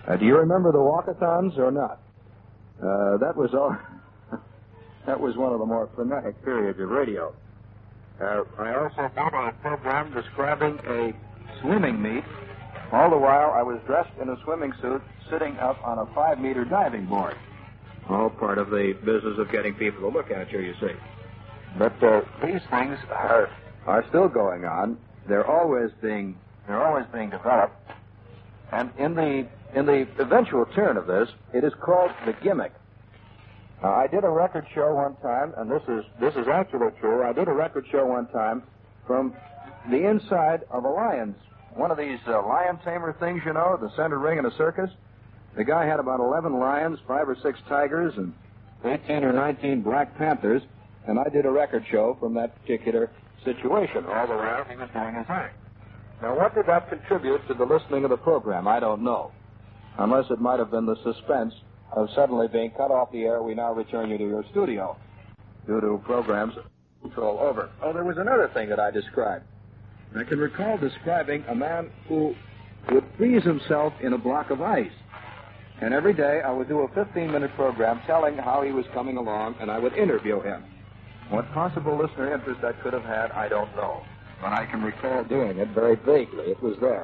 Do you remember the walkathons or not? That was all. That was one of the more frenetic periods of radio. I also did a program describing a swimming meet. All the while, I was dressed in a swimming suit, sitting up on a 5-meter diving board. All part of the business of getting people to look at you, you see. But these things are still going on. They're always being developed. And in the eventual turn of this, it is called the gimmick. I did a record show one time, and this is actually true. I did a record show one time from the inside of a lion's, one of these lion tamer things, you know, the center ring in a circus. The guy had about 11 lions, 5 or 6 tigers, and 18 or 19 black panthers, and I did a record show from that particular situation. All the while he was doing his thing. Now, what did that contribute to the listening of the program? I don't know, unless it might have been the suspense of suddenly being cut off the air. We now return you to your studio due to programs control over. Oh, there was another thing that I described. I can recall describing a man who would freeze himself in a block of ice. And every day I would do a 15-minute program telling how he was coming along, and I would interview him. What possible listener interest that could have had, I don't know. But I can recall doing it very vaguely. It was there.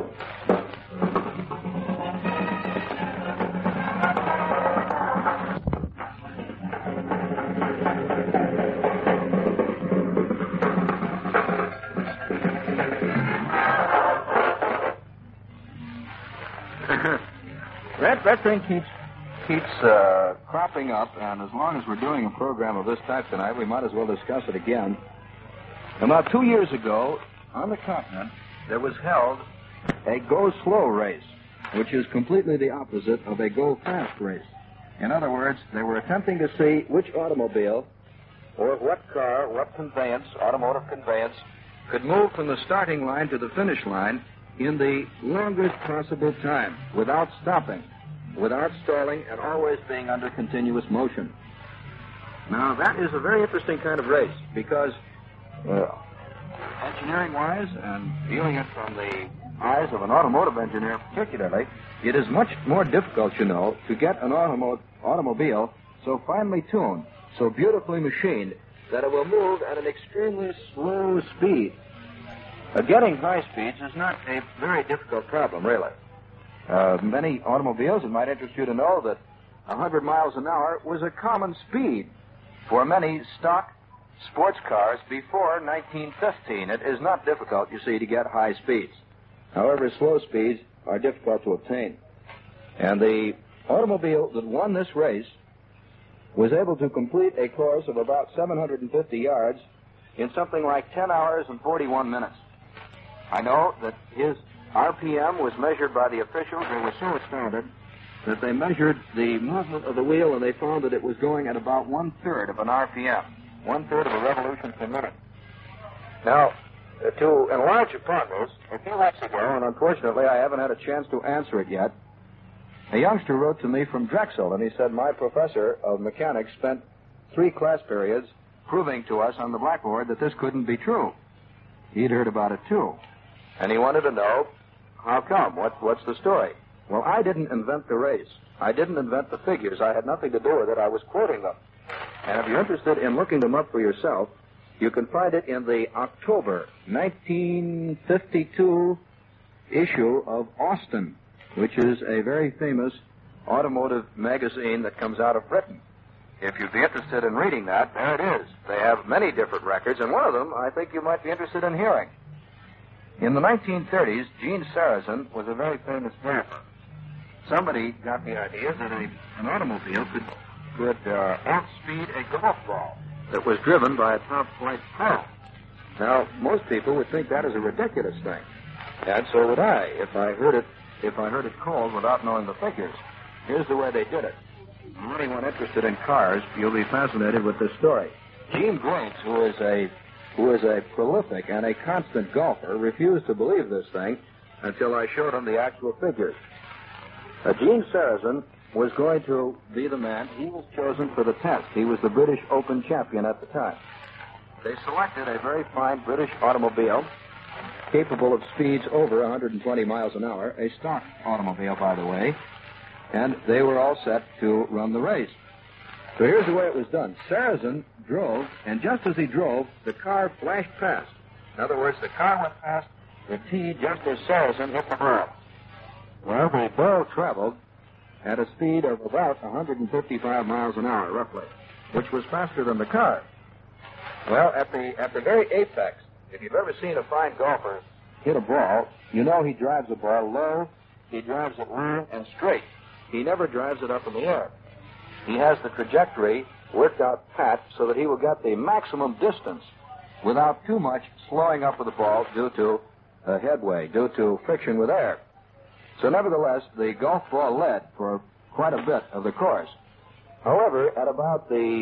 That thing keeps cropping up, and as long as we're doing a program of this type tonight, we might as well discuss it again. About 2 years ago, on the continent, there was held a go-slow race, which is completely the opposite of a go-fast race. In other words, they were attempting to see which automobile or what car, what conveyance, automotive conveyance, could move from the starting line to the finish line in the longest possible time, without stopping, without stalling, and always being under continuous motion. Now, that is a very interesting kind of race, because engineering-wise, and viewing it from the eyes of an automotive engineer particularly, it is much more difficult, you know, to get an automobile so finely tuned, so beautifully machined, that it will move at an extremely slow speed. Getting high speeds is not a very difficult problem, really. Many automobiles, it might interest you to know that 100 miles an hour was a common speed for many stock sports cars before 1915. It is not difficult, you see, to get high speeds. However, slow speeds are difficult to obtain. And the automobile that won this race was able to complete a course of about 750 yards in something like 10 hours and 41 minutes. I know that his RPM was measured by the officials. They were so astounded that they measured the movement of the wheel, and they found that it was going at about 1/3 of an RPM, 1/3 of a revolution per minute. Now, to enlarge upon this, a few weeks ago, and unfortunately I haven't had a chance to answer it yet, a youngster wrote to me from Drexel, and he said my professor of mechanics spent 3 class periods proving to us on the blackboard that this couldn't be true. He'd heard about it, too. And he wanted to know, how come? What's the story? Well, I didn't invent the race. I didn't invent the figures. I had nothing to do with it. I was quoting them. And if you're interested in looking them up for yourself, you can find it in the October 1952 issue of Austin, which is a very famous automotive magazine that comes out of Britain. If you'd be interested in reading that, there it is. They have many different records, and one of them I think you might be interested in hearing. In the 1930s, Gene Sarazen was a very famous driver. Somebody got the idea that an automobile could outspeed a golf ball that was driven by a top-flight pilot. Now, most people would think that is a ridiculous thing, and so would I if I heard it called without knowing the figures. Here's the way they did it. Anyone interested in cars, you'll be fascinated with this story. Gene Graves, who is a prolific and a constant golfer, refused to believe this thing until I showed him the actual figures. Gene Sarazen was going to be the man. He was chosen for the test. He was the British Open champion at the time. They selected a very fine British automobile, capable of speeds over 120 miles an hour, a stock automobile, by the way, and they were all set to run the race. So here's the way it was done. Sarrazin drove, and just as he drove, the car flashed past. In other words, the car went past the tee just as Sarrazin hit the ball. Well, the ball traveled at a speed of about 155 miles an hour, roughly, which was faster than the car. Well, at the very apex, if you've ever seen a fine golfer hit a ball, you know he drives the ball low, he drives it low and straight. He never drives it up in the air. He has the trajectory worked out pat so that he will get the maximum distance without too much slowing up of the ball due to headway, due to friction with air. So nevertheless, the golf ball led for quite a bit of the course. However, at about the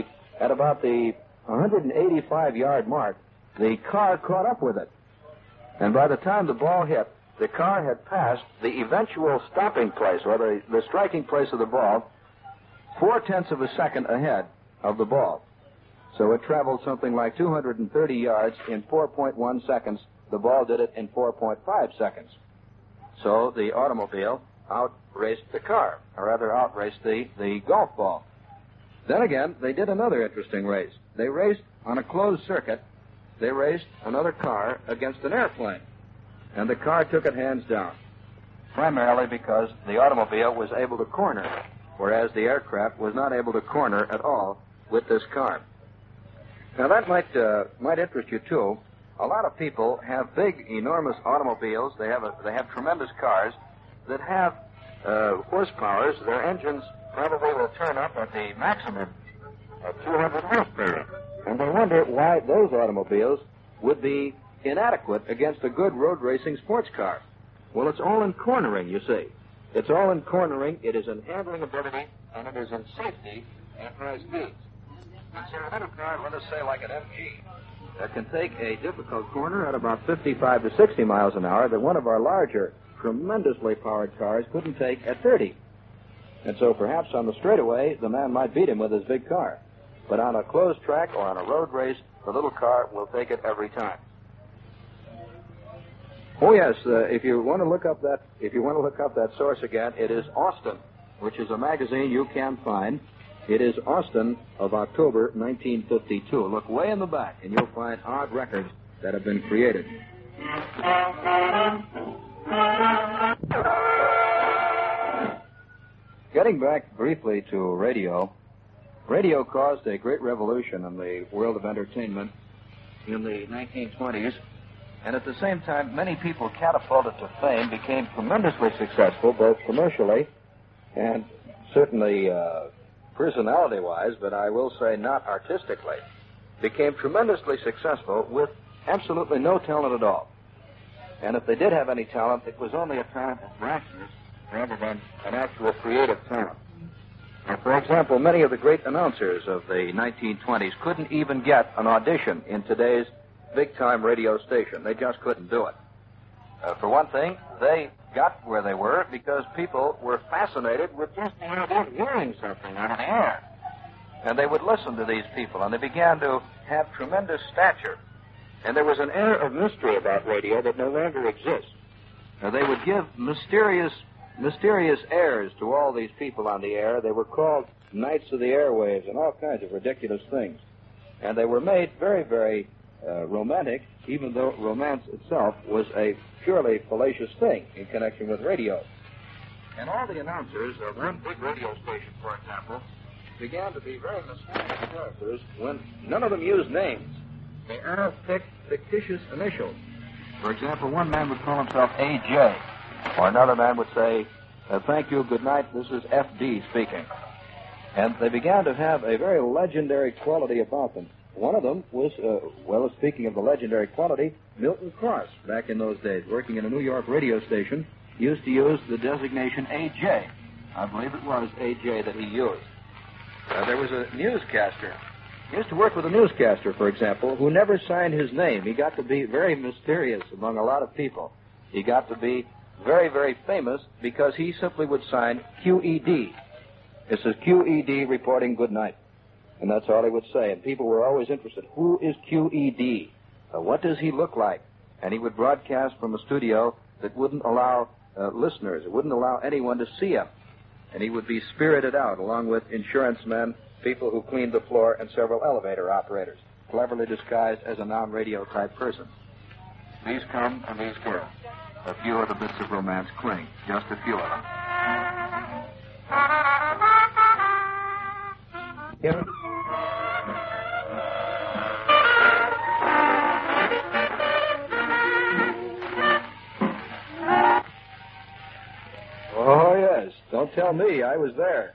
185-yard mark, the car caught up with it. And by the time the ball hit, the car had passed the eventual stopping place, or the striking place of the ball, 0.4 of a second ahead of the ball. So it traveled something like 230 yards in 4.1 seconds. The ball did it in 4.5 seconds. So the automobile outraced the car, or rather outraced the golf ball. Then again, they did another interesting race. They raced on a closed circuit. They raced another car against an airplane. And the car took it hands down, primarily because the automobile was able to corner, whereas the aircraft was not able to corner at all with this car. Now, that might interest you, too. A lot of people have big, enormous automobiles. They have tremendous cars that have horsepowers. Their engines probably will turn up at the maximum of 200 horsepower. And they wonder why those automobiles would be inadequate against a good road racing sports car. Well, it's all in cornering, you see. It's all in cornering. It is in handling ability, and it is in safety at high speeds. So a little car, let us say like an MG, that can take a difficult corner at about 55 to 60 miles an hour that one of our larger, tremendously powered cars couldn't take at 30. And so perhaps on the straightaway, the man might beat him with his big car. But on a closed track or on a road race, the little car will take it every time. Oh yes, if you want to look up that source again, it is Austin, which is a magazine you can find. It is Austin of October 1952. Look way in the back, and you'll find odd records that have been created. Getting back briefly to radio, radio caused a great revolution in the world of entertainment in the 1920s, and at the same time, many people catapulted to fame, became tremendously successful, both commercially and certainly personality-wise, but I will say not artistically, became tremendously successful with absolutely no talent at all. And if they did have any talent, it was only a talent of rashness rather than an actual creative talent. Now, for example, many of the great announcers of the 1920s couldn't even get an audition in today's big-time radio station. They just couldn't do it. For one thing, they got where they were because people were fascinated with just the idea of hearing something out of the air. And they would listen to these people, and they began to have tremendous stature. And there was an air of mystery about radio that no longer exists. Now, they would give mysterious airs to all these people on the air. They were called Knights of the Airwaves and all kinds of ridiculous things. And they were made very, very romantic, even though romance itself was a purely fallacious thing in connection with radio. And all the announcers of one big radio station, for example, began to be very mysterious characters when none of them used names. They all picked fictitious initials. For example, one man would call himself A.J., or another man would say, thank you, good night, this is F.D. speaking. And they began to have a very legendary quality about them. One of them was, speaking of the legendary quality, Milton Cross, back in those days, working in a New York radio station, used to use the designation A.J. I believe it was A.J. that he used. There was a newscaster. He used to work with a newscaster, for example, who never signed his name. He got to be very mysterious among a lot of people. He got to be very, very famous because he simply would sign QED. This is QED reporting good night. And that's all he would say. And people were always interested. Who is QED? What does he look like? And he would broadcast from a studio that wouldn't allow listeners, it wouldn't allow anyone to see him. And he would be spirited out along with insurance men, people who cleaned the floor, and several elevator operators, cleverly disguised as a non-radio type person. These come and these go. A few of the bits of romance cling, just a few of them. Yeah. Oh, yes. Don't tell me. I was there.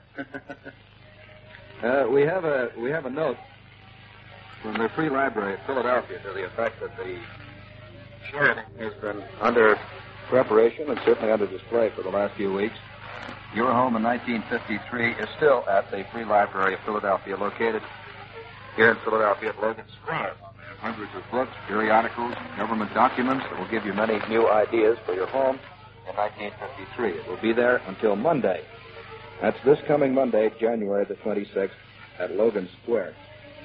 We have a note from the Free Library of Philadelphia to the effect that the charity has been under preparation and certainly under display for the last few weeks. Your Home in 1953 is still at the Free Library of Philadelphia, located here in Philadelphia at Logan Square. Hundreds of books, periodicals, government documents that will give you many new ideas for your home in 1953. It will be there until Monday. That's this coming Monday, January the 26th, at Logan Square.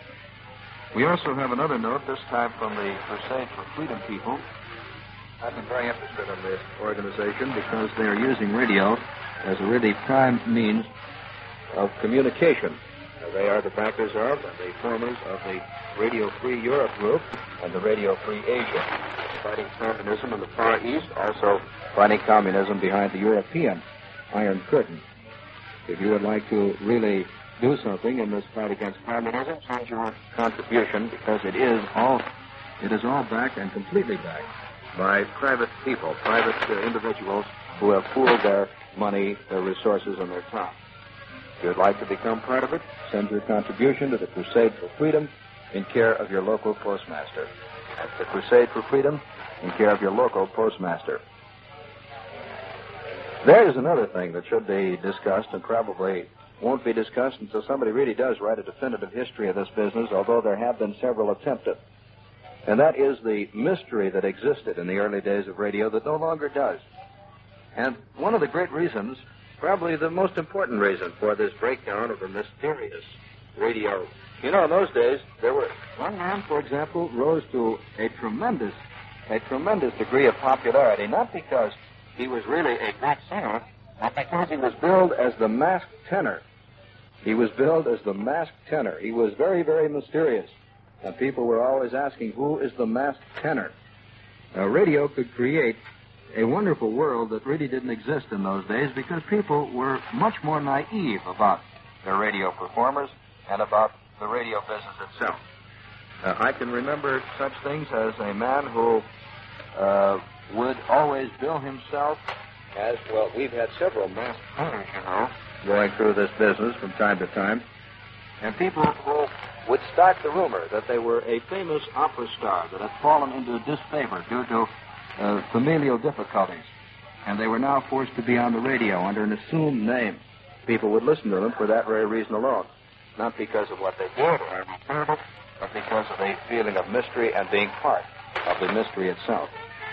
We also have another note, this time from the Crusade for Freedom people. I've been very interested in this organization because they are using radio as a really prime means of communication. They are the backers of and the formers of the Radio Free Europe group and the Radio Free Asia, fighting communism in the Far East, also fighting communism behind the European Iron Curtain. If you would like to really do something in this fight against communism, send your contribution, because it is all backed and completely backed by private people, private individuals who have pooled their money, their resources, and their time. If you would like to become part of it, send your contribution to the Crusade for Freedom in care of your local postmaster. That's the Crusade for Freedom in care of your local postmaster. There is another thing that should be discussed and probably won't be discussed until somebody really does write a definitive history of this business, although there have been several attempted. And that is the mystery that existed in the early days of radio that no longer does. And one of the great reasons, probably the most important reason for this breakdown of the mysterious radio. You know, in those days, there were one man, for example, rose to a tremendous degree of popularity, not because he was really a great singer, but because he was billed as the masked tenor. He was billed as the masked tenor. He was very, very mysterious. And people were always asking, who is the masked tenor? Now, radio could create a wonderful world that really didn't exist in those days because people were much more naive about their radio performers and about the radio business itself. I can remember such things as a man who would always bill himself as, well, we've had several masked tenors, you know, going through this business from time to time, and people who would start the rumor that they were a famous opera star that had fallen into disfavor due to familial difficulties, and they were now forced to be on the radio under an assumed name. People would listen to them for that very reason alone, not because of what they did or returned, but because of a feeling of mystery and being part of the mystery itself.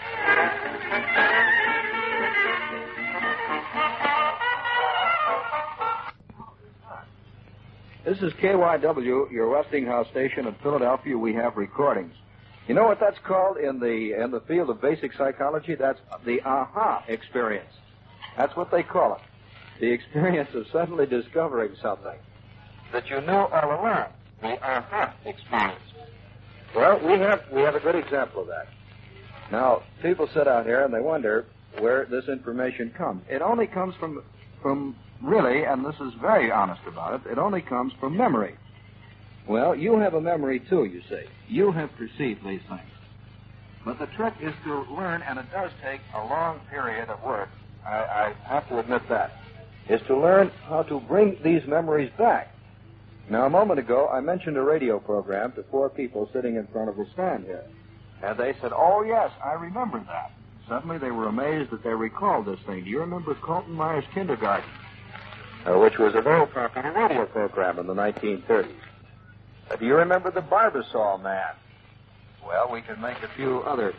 This is KYW, your Westinghouse station in Philadelphia. We have recordings. You know what that's called in the field of basic psychology? That's the aha experience. That's what they call it. The experience of suddenly discovering something that you knew all along. The aha experience. Well, we have a good example of that. Now, people sit out here and they wonder where this information comes. It only comes from really, and this is very honest about it, it only comes from memory. Well, you have a memory too, you see. You have perceived these things. But the trick is to learn, and it does take a long period of work, I have to admit that, is to learn how to bring these memories back. Now, a moment ago, I mentioned a radio program to 4 people sitting in front of the stand here. And they said, oh, yes, I remember that. Suddenly they were amazed that they recalled this thing. Do you remember Colton Myers Kindergarten? Which was a very popular radio program in the 1930s. Do you remember the Barbasol Man? Well, we can make a few other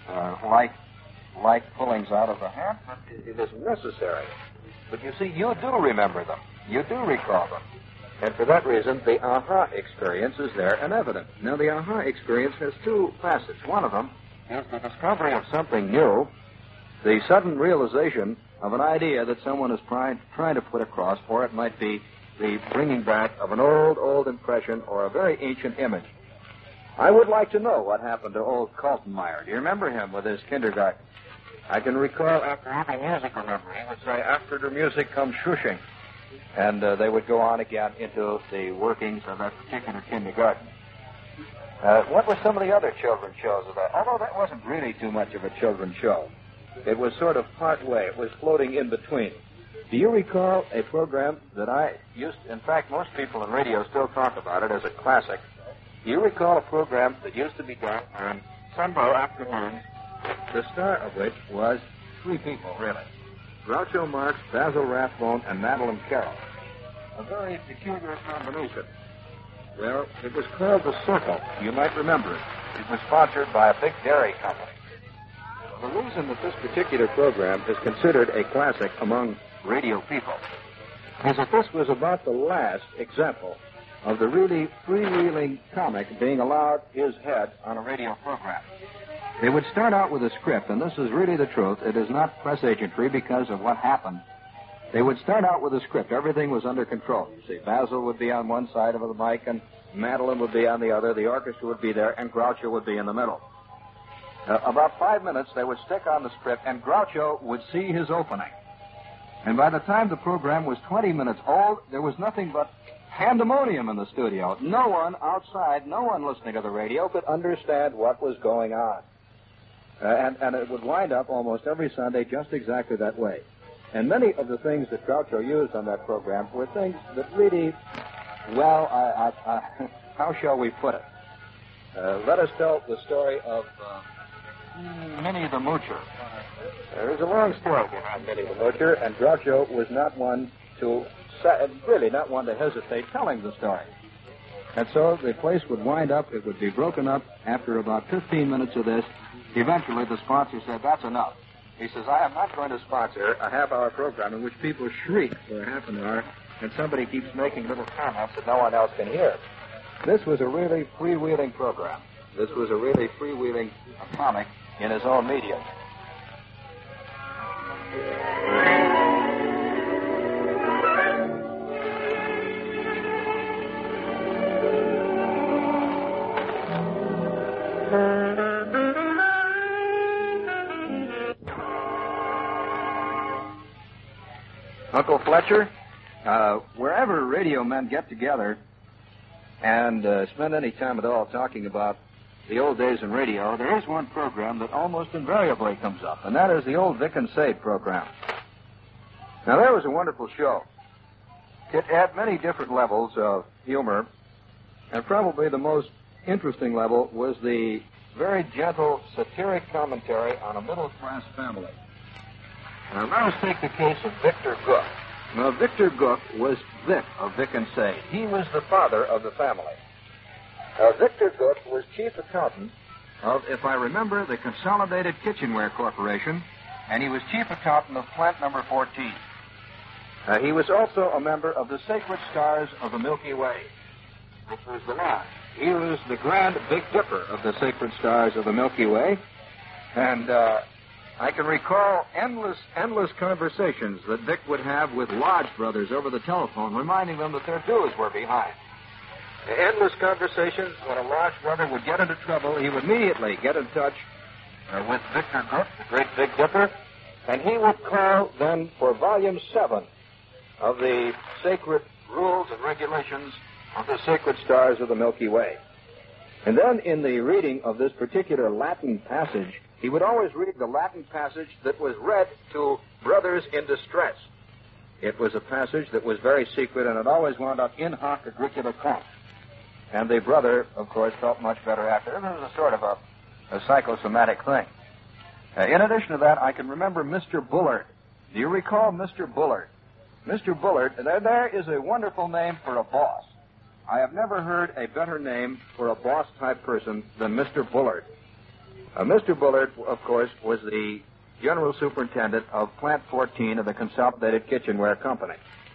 like pullings out of the hat, but it isn't necessary. But you see, you do remember them. You do recall them. And for that reason, the aha experience is there and evident. Now, the aha experience has 2 facets. One of them is the discovery of something new, the sudden realization of an idea that someone is trying to put across, or it might be the bringing back of an old impression or a very ancient image. I would like to know what happened to old Kaltenmeyer. Do you remember him with his kindergarten? I can recall after every musical number, he would say, after the music comes shushing. And they would go on again into the workings of that particular kindergarten. What were some of the other children's shows of that? Although that wasn't really too much of a children's show. It was sort of part way. It was floating in between. Do you recall a program that I used, in fact, most people in radio still talk about it as a classic. Do you recall a program that used to be done on Sunday afternoons, the star of which was three people, really? Groucho Marx, Basil Rathbone, and Madeline Carroll. A very peculiar combination. Well, it was called The Circle. You might remember it. It was sponsored by a big dairy company. The reason that this particular program is considered a classic among radio people is that this was about the last example of the really freewheeling comic being allowed his head on a radio program. They would start out with a script, and this is really the truth. It is not press agentry because of what happened. They would start out with a script. Everything was under control. You see, Basil would be on one side of the mic, and Madeline would be on the other. The orchestra would be there, and Groucho would be in the middle. About 5 minutes, they would stick on the script, and Groucho would see his opening. And by the time the program was 20 minutes old, there was nothing but pandemonium in the studio. No one outside, no one listening to the radio could understand what was going on. And it would wind up almost every Sunday just exactly that way. And many of the things that Groucho used on that program were things that really, well, how shall we put it? Let us tell the story of Minnie the Moocher. There's a long story behind Minnie the Moocher, and Groucho was not one to hesitate telling the story. And so the place would wind up, it would be broken up after about 15 minutes of this. Eventually, the sponsor said, that's enough. He says, I am not going to sponsor a half-hour program in which people shriek for a half an hour and somebody keeps making little comments that no one else can hear. This was a really freewheeling program. This was a really freewheeling comic in his own medium. Uncle Fletcher, wherever radio men get together and spend any time at all talking about the old days in radio, there is one program that almost invariably comes up, and that is the old Vic and Sade program. Now, that was a wonderful show. It had many different levels of humor, and probably the most interesting level was the very gentle satiric commentary on a middle-class family. Now, let us take the case of Victor Gook. Now, Victor Gook was Vic of Vic and Sade. He was the father of the family. Victor Gook was chief accountant of, if I remember, the Consolidated Kitchenware Corporation, and he was chief accountant of plant number 14. He was also a member of the Sacred Stars of the Milky Way, which was the lodge. He was the Grand Big Dipper of the Sacred Stars of the Milky Way, and I can recall endless conversations that Vic would have with lodge brothers over the telephone, reminding them that their dues were behind. Endless conversations. When a lodge brother would get into trouble, he would immediately get in touch with Victor Gook, the Great Big Dipper, and he would call then for Volume 7 of the Sacred Rules and Regulations of the Sacred Stars of the Milky Way. And then in the reading of this particular Latin passage, he would always read the Latin passage that was read to brothers in distress. It was a passage that was very secret, and it always wound up in hoc agricula conf. And the brother, of course, felt much better after. It was a sort of a psychosomatic thing. In addition to that, I can remember Mr. Bullard. Do you recall Mr. Bullard? Mr. Bullard, there is a wonderful name for a boss. I have never heard a better name for a boss-type person than Mr. Bullard. Mr. Bullard, of course, was the general superintendent of Plant 14 of the Consolidated Kitchenware Company.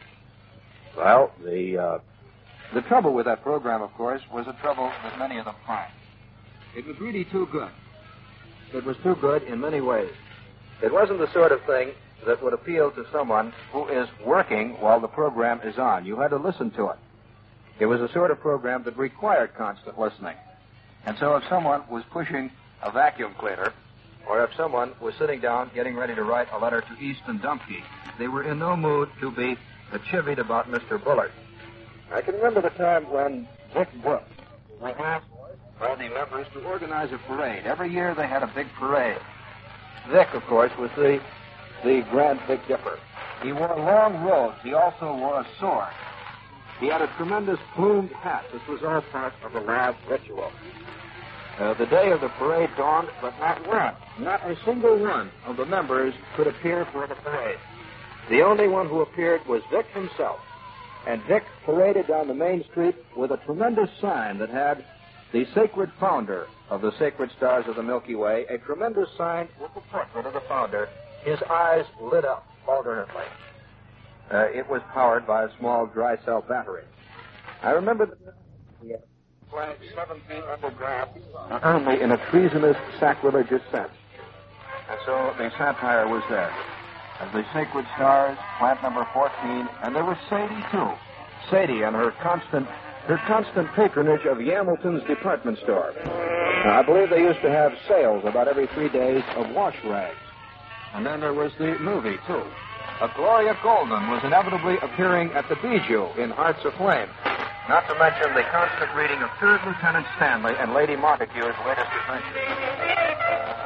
Well, the trouble with that program, of course, was a trouble that many of them find. It was really too good. It was too good in many ways. It wasn't the sort of thing that would appeal to someone who is working while the program is on. You had to listen to it. It was a sort of program that required constant listening. And so if someone was pushing a vacuum cleaner, or if someone was sitting down getting ready to write a letter to Easton Dumpke, they were in no mood to be chivied about Mr. Bullard. I can remember the time when Vic Brooks was asked by the members to organize a parade. Every year they had a big parade. Vic, of course, was the Grand Big Dipper. He wore long robes. He also wore a sword. He had a tremendous plumed hat. This was all part of a lab ritual. The day of the parade dawned, but not a single one of the members could appear for the parade. The only one who appeared was Vic himself. And Vic paraded down the main street with a tremendous sign that had the sacred founder of the Sacred Stars of the Milky Way, a tremendous sign with the portrait of the founder, his eyes lit up alternately. It was powered by a small dry cell battery. I remember that he had flagged 17 underground only in a treasonous, sacrilegious sense. And so the satire was there. And the Sacred Stars, plant number 14, and there was Sadie, too. Sadie and her constant patronage of Hamilton's department store. Now, I believe they used to have sales about every 3 days of wash rags. And then there was the movie, too. Gloria Golden was inevitably appearing at the Bijou in Hearts Aflame. Not to mention the constant reading of 3rd Lieutenant Stanley and Lady Montague's latest adventures.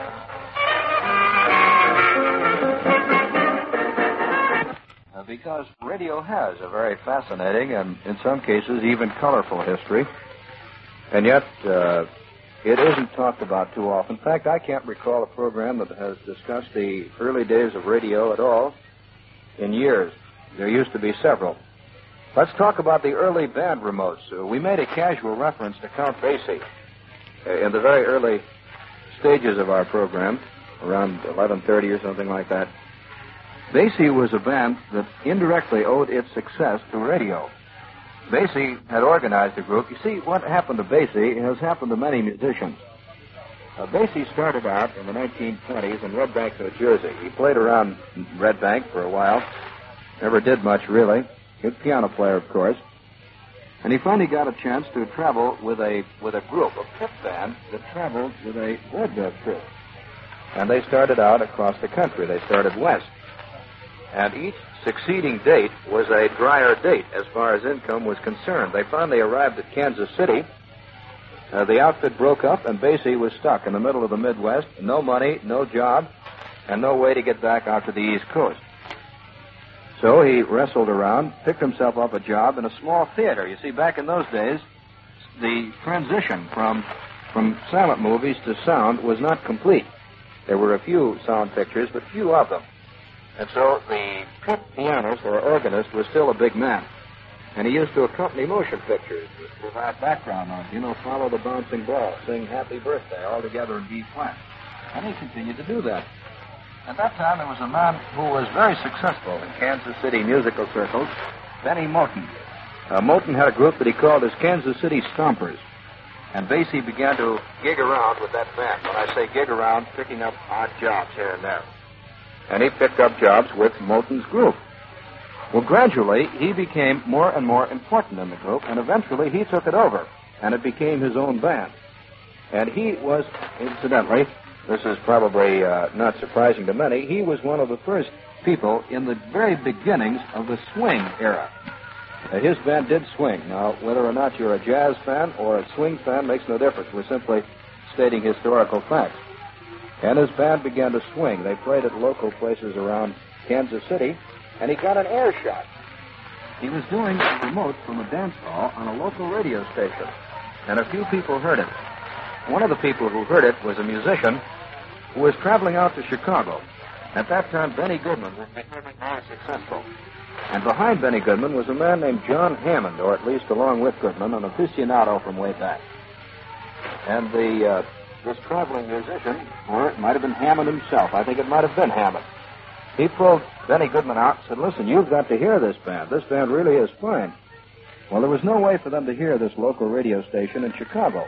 Because radio has a very fascinating and, in some cases, even colorful history. And yet, it isn't talked about too often. In fact, I can't recall a program that has discussed the early days of radio at all in years. There used to be several. Let's talk about the early band remotes. We made a casual reference to Count Basie in the very early stages of our program, around 11:30 or something like that. Basie was a band that indirectly owed its success to radio. Basie had organized a group. You see, what happened to Basie has happened to many musicians. Basie started out in the 1920s in Red Bank, New Jersey. He played around Red Bank for a while. Never did much, really. He was a piano player, of course. And he finally got a chance to travel with a group, a pit band that traveled with a vaudeville troupe. And they started out across the country. They started west. And each succeeding date was a drier date as far as income was concerned. They finally arrived at Kansas City. The outfit broke up, and Basie was stuck in the middle of the Midwest. No money, no job, and no way to get back out to the East Coast. So he wrestled around, picked himself up a job in a small theater. You see, back in those days, the transition from silent movies to sound was not complete. There were a few sound pictures, but few of them. And so the pit pianist or organist was still a big man. And he used to accompany motion pictures with that background on. Follow the bouncing ball, sing Happy Birthday, all together in B flat. And he continued to do that. At that time, there was a man who was very successful in Kansas City musical circles, Benny Moten. Moten had a group that he called his Kansas City Stompers. And Basie began to gig around with that band. When I say gig around, picking up odd jobs here and there. And he picked up jobs with Moten's group. Well, gradually, he became more and more important in the group, and eventually he took it over, and it became his own band. And he was, incidentally, this is probably not surprising to many, he was one of the first people in the very beginnings of the swing era. His band did swing. Now, whether or not you're a jazz fan or a swing fan makes no difference. We're simply stating historical facts. And his band began to swing. They played at local places around Kansas City, and he got an air shot. He was doing a remote from a dance hall on a local radio station, and a few people heard it. One of the people who heard it was a musician who was traveling out to Chicago. At that time, Benny Goodman was becoming very successful. And behind Benny Goodman was a man named John Hammond, or at least along with Goodman, an aficionado from way back. And this traveling musician, or it might have been Hammond himself. I think it might have been Hammond. He pulled Benny Goodman out and said, "Listen, you've got to hear this band. This band really is fine." Well, there was no way for them to hear this local radio station in Chicago.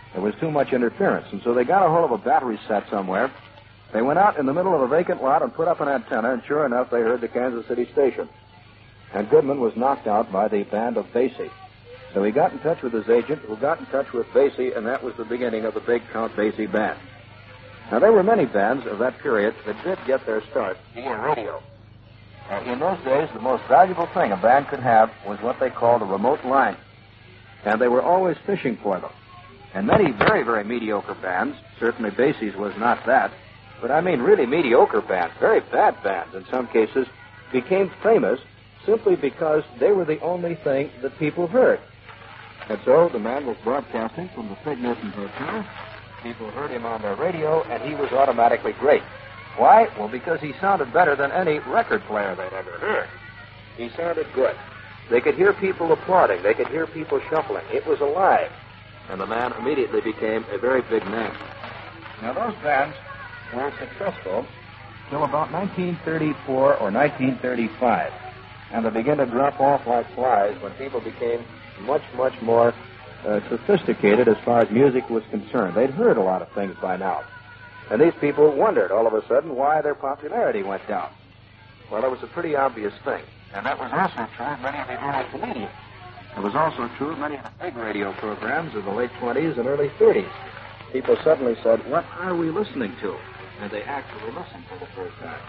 There was too much interference, and so they got a hold of a battery set somewhere. They went out in the middle of a vacant lot and put up an antenna, and sure enough, they heard the Kansas City station. And Goodman was knocked out by the band of Basie. So he got in touch with his agent, who got in touch with Basie, and that was the beginning of the big Count Basie band. Now, there were many bands of that period that did get their start via radio. In those days, the most valuable thing a band could have was what they called a remote line. And they were always fishing for them. And many very, very mediocre bands, certainly Basie's was not that, but I mean really mediocre bands, very bad bands in some cases, became famous simply because they were the only thing that people heard. And so the man was broadcasting from the Fig Newton Hotel. People heard him on their radio, and he was automatically great. Why? Well, because he sounded better than any record player they'd ever heard. He sounded good. They could hear people applauding. They could hear people shuffling. It was alive. And the man immediately became a very big name. Now, those bands were successful till about 1934 or 1935. And they began to drop off like flies when people became much, much more sophisticated as far as music was concerned. They'd heard a lot of things by now. And these people wondered all of a sudden why their popularity went down. Well, it was a pretty obvious thing. And that was also true of many of the early comedians. It was also true of many of the big radio programs of the late 20s and early 30s. People suddenly said, what are we listening to? And they actually listened for the first time.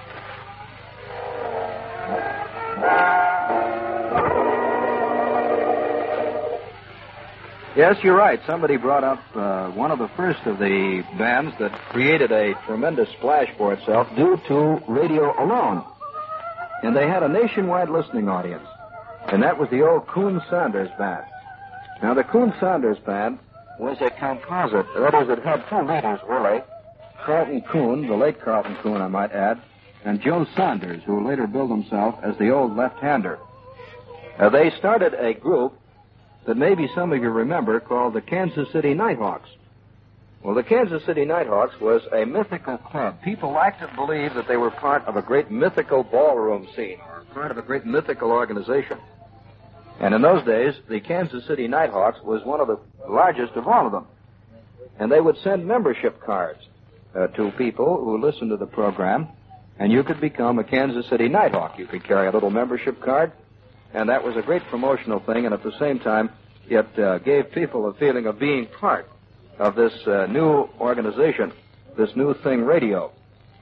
Yes, you're right. Somebody brought up one of the first of the bands that created a tremendous splash for itself due to radio alone. And they had a nationwide listening audience. And that was the old Coon Sanders Band. Now, the Coon Sanders Band was a composite. That is, it had two leaders, really. Carlton Coon, the late Carlton Coon, I might add, and Joe Saunders, who later billed himself as the old left-hander. They started a group that maybe some of you remember called the Kansas City Nighthawks. Well, the Kansas City Nighthawks was a mythical club. People liked to believe that they were part of a great mythical ballroom scene or part of a great mythical organization. And in those days, the Kansas City Nighthawks was one of the largest of all of them. And they would send membership cards to people who listened to the program, and you could become a Kansas City Nighthawk. You could carry a little membership card, and that was a great promotional thing, and at the same time, it gave people a feeling of being part of this new organization, this new thing, radio.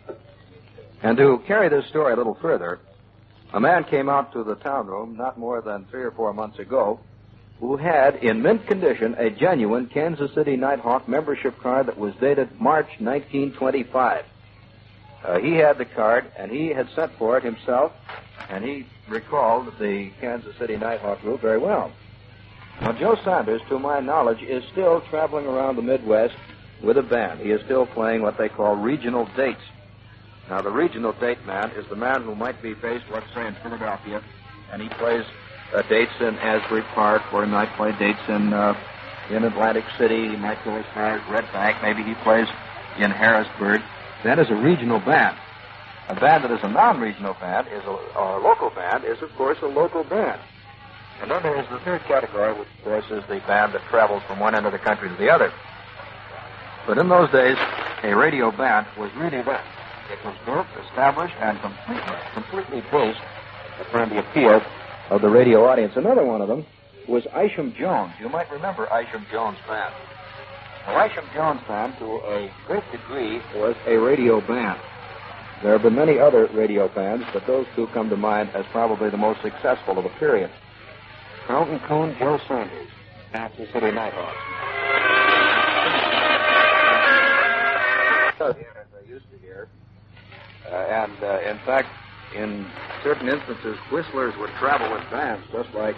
And to carry this story a little further, a man came out to the town room not more than 3 or 4 months ago who had, in mint condition, a genuine Kansas City Nighthawk membership card that was dated March 1925. He had the card, and he had sent for it himself, and he recalled the Kansas City Nighthawk group very well. Now, Joe Saunders, to my knowledge, is still traveling around the Midwest with a band. He is still playing what they call regional dates. Now, the regional date man is the man who might be based, let's say, in Philadelphia, and he plays dates in Asbury Park, or he might play dates in Atlantic City. He might go as far as Red Bank. Maybe he plays in Harrisburg. That is a regional band. A band that is a non-regional band, or a local band, is, of course, a local band. And then there is the third category, which, of course, is the band that travels from one end of the country to the other. But in those days, a radio band was really that. It was built, established, and completely based upon the appeal of the radio audience. Another one of them was Isham Jones. You might remember Isham Jones' band. Now, Isham Jones' band, to a great degree, was a radio band. There have been many other radio bands, but those two come to mind as probably the most successful of the period. Carlton Coon, Joe Saunders, Kansas City Nighthawks. As I used to hear. In fact, in certain instances, whistlers would travel with bands, just like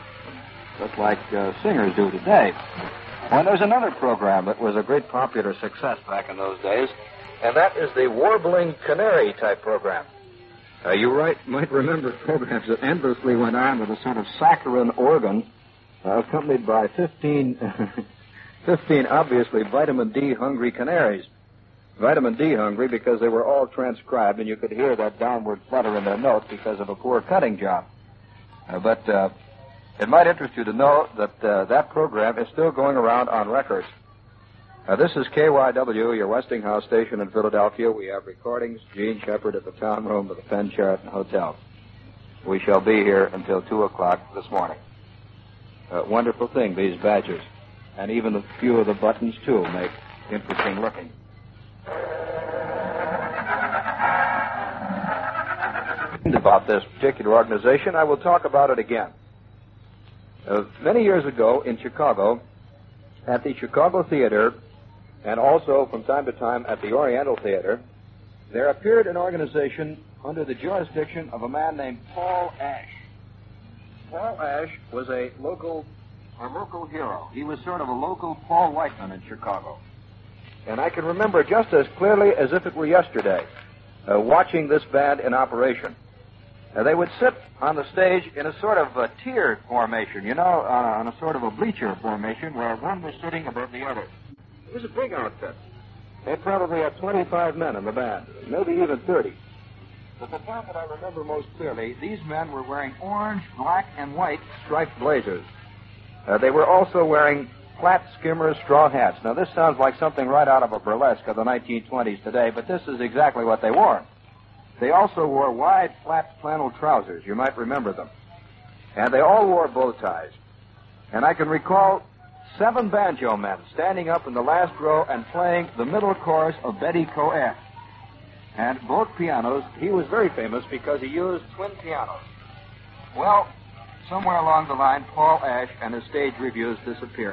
singers do today. Well, there's another program that was a great popular success back in those days, and that is the Warbling Canary type program. You might remember programs that endlessly went on with a sort of saccharine organ, accompanied by 15 obviously vitamin D hungry canaries. Vitamin D hungry because they were all transcribed, and you could hear that downward flutter in their notes because of a poor cutting job. But it might interest you to know that that program is still going around on records. This is KYW, your Westinghouse station in Philadelphia. We have recordings. Gene Shepard at the town room of the Penn Sheraton Hotel. We shall be here until 2 o'clock this morning. Wonderful thing, these badges. And even a few of the buttons, too, make interesting looking. About this particular organization, I will talk about it again. Many years ago in Chicago, at the Chicago Theater, and also from time to time at the Oriental Theater, there appeared an organization under the jurisdiction of a man named Paul Ash. Paul Ash was a local hero. He was sort of a local Paul Whiteman in Chicago. And I can remember just as clearly as if it were yesterday, watching this band in operation. They would sit on the stage in a sort of a tiered formation, on a sort of a bleacher formation where one was sitting above the other. It was a big outfit. They probably had 25 men in the band, maybe even 30. But the part that I remember most clearly, these men were wearing orange, black, and white striped blazers. They were also wearing flat skimmer straw hats. Now, this sounds like something right out of a burlesque of the 1920s today, but this is exactly what they wore. They also wore wide, flat flannel trousers. You might remember them. And they all wore bow ties. And I can recall 7 banjo men standing up in the last row and playing the middle chorus of Betty Coed. And both pianos, he was very famous because he used twin pianos. Well, somewhere along the line, Paul Ash and his stage reviews disappeared.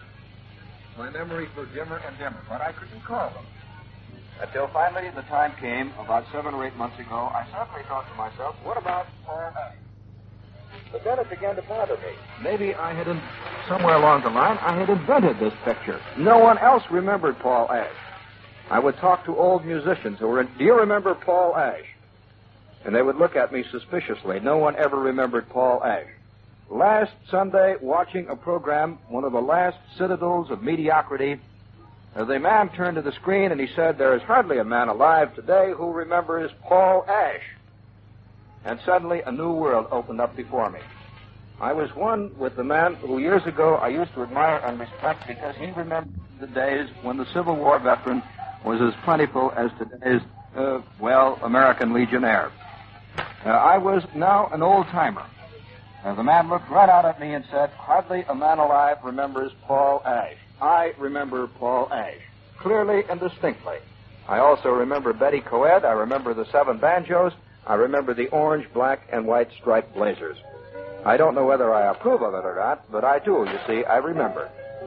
My memories were dimmer and dimmer, but I could recall them. Until finally the time came, about 7 or 8 months ago, I suddenly thought to myself, what about Paul Ash? But then it began to bother me. Maybe somewhere along the line, I had invented this picture. No one else remembered Paul Ash. I would talk to old musicians who were do you remember Paul Ash? And they would look at me suspiciously. No one ever remembered Paul Ash. Last Sunday, watching a program, one of the last citadels of mediocrity, the man turned to the screen and he said, there is hardly a man alive today who remembers Paul Ash. And suddenly a new world opened up before me. I was one with the man who years ago I used to admire and respect because he remembered the days when the Civil War veteran was as plentiful as today's, American Legionnaire. I was now an old-timer. The man looked right out at me and said, hardly a man alive remembers Paul Ash. I remember Paul Ash, clearly and distinctly. I also remember Betty Coed. I remember the 7 banjos. I remember the orange, black, and white striped blazers. I don't know whether I approve of it or not, but I do, you see, I remember.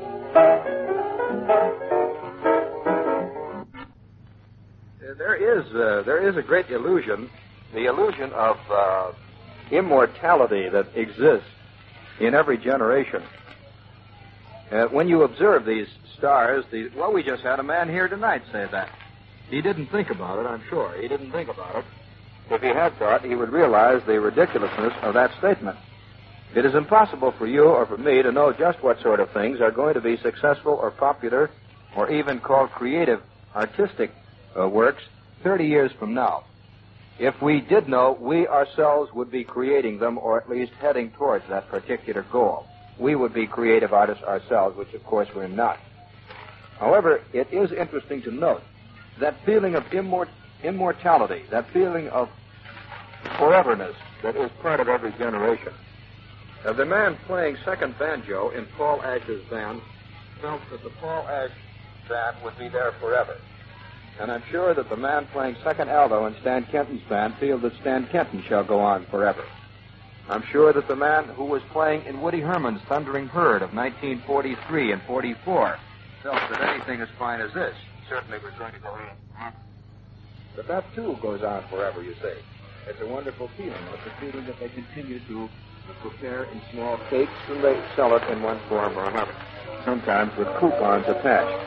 There is a great illusion, the illusion of immortality that exists in every generation. When you observe these stars, we just had a man here tonight say that. He didn't think about it, I'm sure. He didn't think about it. If he had thought, he would realize the ridiculousness of that statement. It is impossible for you or for me to know just what sort of things are going to be successful or popular or even called creative, artistic works 30 years from now. If we did know, we ourselves would be creating them or at least heading towards that particular goal. We would be creative artists ourselves, which of course we're not. However, it is interesting to note that feeling of immortality, that feeling of foreverness that is part of every generation. The man playing second banjo in Paul Ash's band felt that the Paul Ash band would be there forever. And I'm sure that the man playing second alto in Stan Kenton's band feels that Stan Kenton shall go on forever. I'm sure that the man who was playing in Woody Herman's Thundering Herd of 1943 and 44 felt that anything as fine as this certainly was going to go on. But that, too, goes on forever, you see. It's a wonderful feeling. It's a feeling that they continue to prepare in small cakes and they sell it in one form or another, sometimes with coupons attached.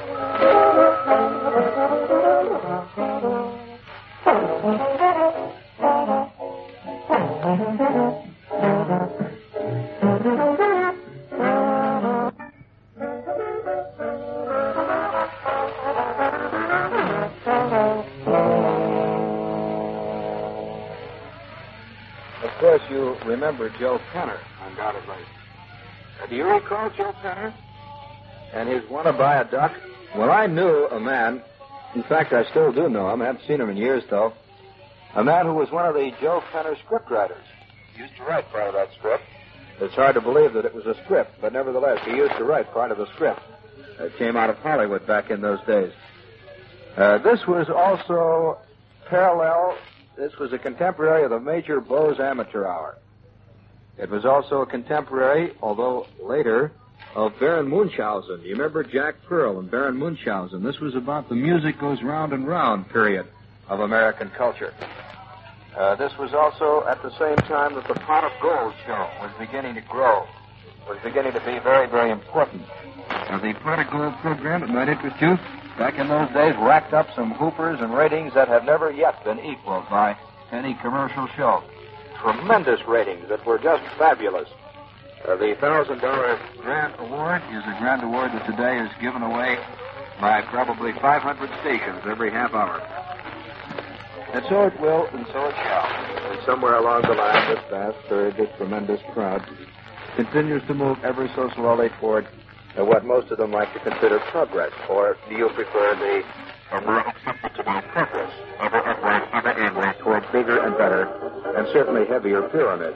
Of course, you remember Joe Penner, undoubtedly. Do you recall Joe Penner and his "Wanna Buy a Duck"? Well, I knew a man. In fact, I still do know him. I haven't seen him in years, though. A man who was one of the Joe Fenner scriptwriters. He used to write part of that script. It's hard to believe that it was a script, but nevertheless, he used to write part of the script. It came out of Hollywood back in those days. This was also parallel. This was a contemporary of the Major Bowes Amateur Hour. It was also a contemporary, although later, of Baron Munchausen. You remember Jack Pearl and Baron Munchausen? This was about the music goes round and round period of American culture. This was also at the same time that the Pot of Gold show was beginning to grow, was beginning to be very, very important. The Pot of Gold program, it might interest you, back in those days racked up some whoopers and ratings that have never yet been equaled by any commercial show. Tremendous ratings that were just fabulous. The $1,000 Grant Award is a Grant Award that today is given away by probably 500 stations every half hour. And so it will, and so it shall. And somewhere along the line, this vast, herd, this tremendous crowd continues to move ever so slowly toward what most of them like to consider progress, or do you prefer the more acceptable progress, ever upward, ever inward, toward bigger and better, and certainly heavier pyramids?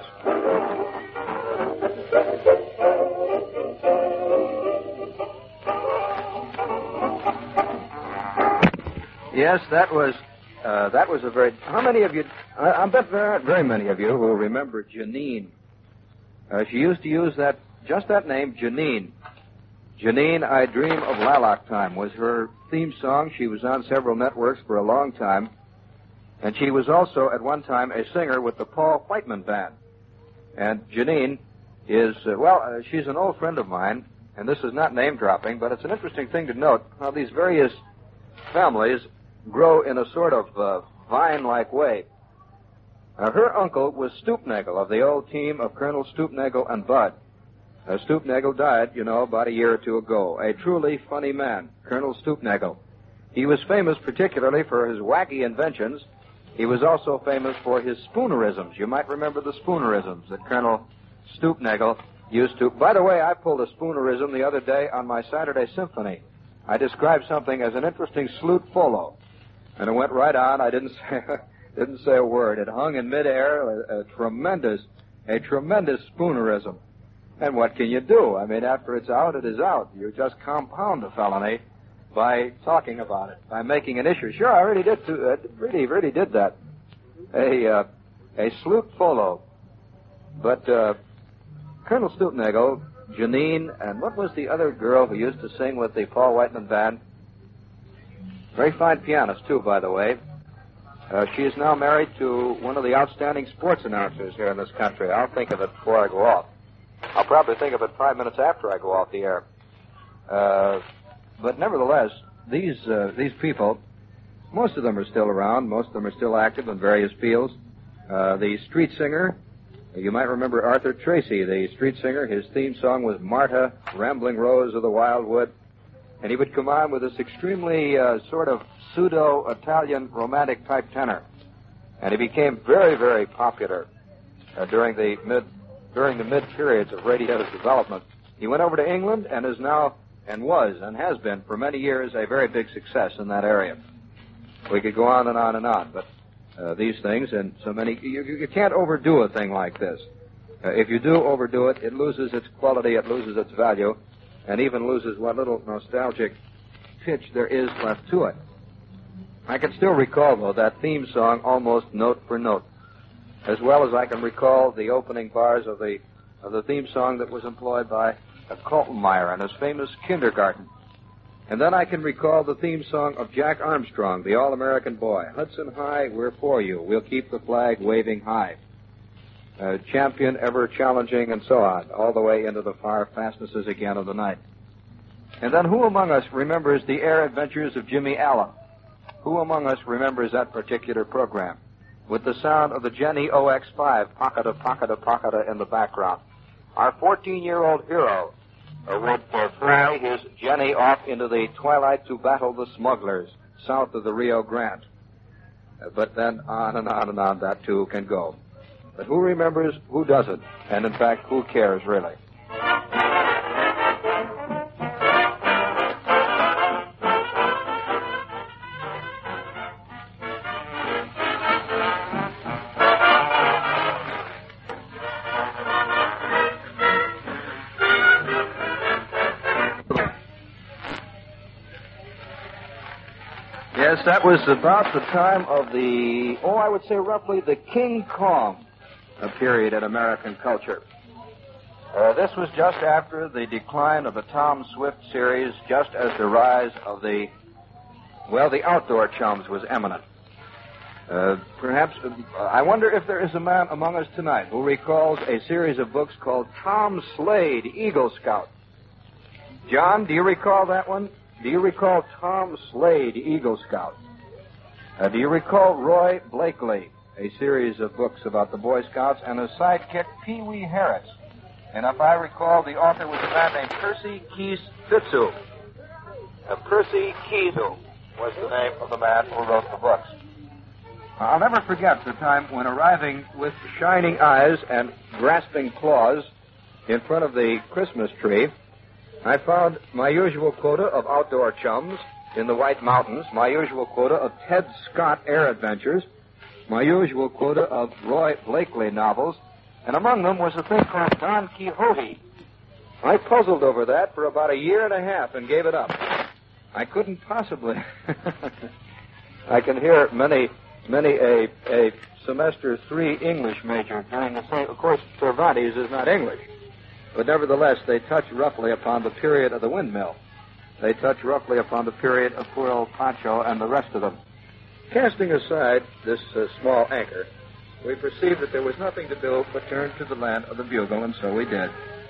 Yes, that was a very... How many of you... I bet there aren't very many of you who will remember Janine. She used to use just that name, Janine. Janine, I Dream of Lilac Time was her theme song. She was on several networks for a long time. And she was also, at one time, a singer with the Paul Whiteman Band. And Janine is, she's an old friend of mine, and this is not name-dropping, but it's an interesting thing to note how these various families grow in a sort of vine-like way. Her uncle was Stoopnagle of the old team of Colonel Stoopnagle and Bud. Stoopnagle died, about a year or two ago. A truly funny man, Colonel Stoopnagle. He was famous particularly for his wacky inventions. He was also famous for his spoonerisms. You might remember the spoonerisms that Colonel Stoopnagle used to... By the way, I pulled a spoonerism the other day on my Saturday Symphony. I described something as an interesting flute follow. And it went right on. I didn't say a word. It hung in midair, a tremendous spoonerism. And what can you do? I mean, after it's out, it is out. You just compound a felony by talking about it, by making an issue. Sure, I really did really did that. A flute follow. But Colonel Stoopnagle, Janine, and what was the other girl who used to sing with the Paul Whiteman Band? Very fine pianist, too, by the way. She is now married to one of the outstanding sports announcers here in this country. I'll think of it before I go off. I'll probably think of it 5 minutes after I go off the air. But nevertheless, these people, most of them are still around. Most of them are still active in various fields. The street singer, you might remember Arthur Tracy, the street singer. His theme song was Marta, Rambling Rose of the Wildwood. And he would come on with this extremely sort of pseudo-Italian romantic-type tenor. And he became very, very popular during the mid-periods of radio's development. He went over to England and is now, and was, and has been for many years, a very big success in that area. We could go on and on and on, but these things, and so many, you can't overdo a thing like this. If you do overdo it, it loses its quality, it loses its value, and even loses what little nostalgic pitch there is left to it. I can still recall, though, that theme song almost note for note, as well as I can recall the opening bars of the theme song that was employed by Kaltenmeyer and his famous Kindergarten. And then I can recall the theme song of Jack Armstrong, the All-American Boy. Hudson High, we're for you. We'll keep the flag waving high. Champion, ever challenging, and so on, all the way into the far fastnesses again of the night. And then who among us remembers the Air Adventures of Jimmy Allen? Who among us remembers that particular program? With the sound of the Jenny OX-5, pocketa, pocketa, pocketa in the background. Our 14-year-old hero would fly his Jenny off into the twilight to battle the smugglers south of the Rio Grande. But then on and on and on that too can go. But who remembers, who doesn't, and in fact, who cares really? Yes, that was about the time of I would say roughly the King Kong period in American culture. This was just after the decline of the Tom Swift series, just as the rise of the Outdoor Chums was imminent. I wonder if there is a man among us tonight who recalls a series of books called Tom Slade, Eagle Scout. John, do you recall that one? Do you recall Tom Slade, Eagle Scout? Do you recall Roy Blakely, a series of books about the Boy Scouts, and a sidekick, Pee Wee Harris? And if I recall, the author was a man named Percy Keese Fitzu. Percy Keese was the name of the man who wrote the books. I'll never forget the time when, arriving with shining eyes and grasping claws in front of the Christmas tree, I found my usual quota of Outdoor Chums in the White Mountains, my usual quota of Ted Scott air adventures, my usual quota of Roy Blakely novels, and among them was a thing called Don Quixote. I puzzled over that for about a year and a half and gave it up. I couldn't possibly. I can hear many a semester 3 English major doing the same. Of course, Cervantes is not English. But nevertheless, they touch roughly upon the period of the windmill. They touch roughly upon the period of poor old Pancho and the rest of them. Casting aside this small anchor, we perceived that there was nothing to do but turn to the land of the bugle, and so we did.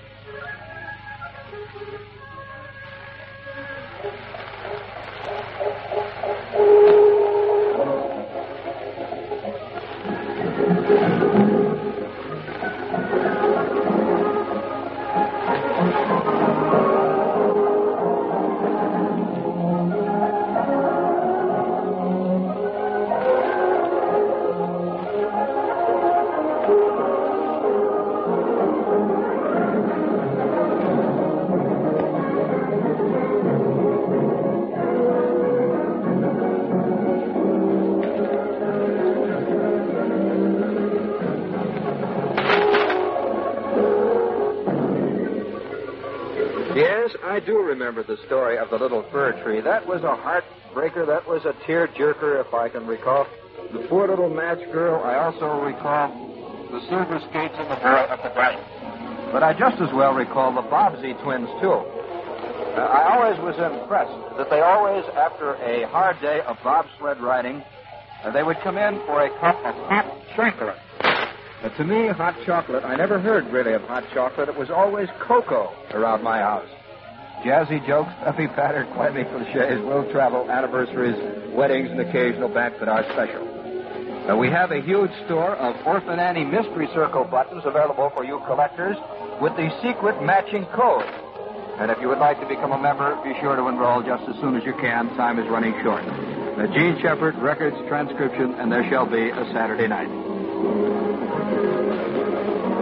I do remember the story of the little fir tree. That was a heartbreaker. That was a tear-jerker, if I can recall. The poor little match girl. I also recall the silver skates and the boy at the back. But I just as well recall the Bobbsey twins, too. I always was impressed that they always, after a hard day of bobsled riding, they would come in for a cup of hot chocolate. To me, hot chocolate, I never heard really of hot chocolate. It was always cocoa around my house. Jazzy jokes, stuffy patter, clammy cliches, will travel, anniversaries, weddings, and occasional benefit are special. We have a huge store of Orphan Annie Mystery Circle buttons available for you collectors with the secret matching code. And if you would like to become a member, be sure to enroll just as soon as you can. Time is running short. Gene Shepard, records, transcription, and there shall be a Saturday night.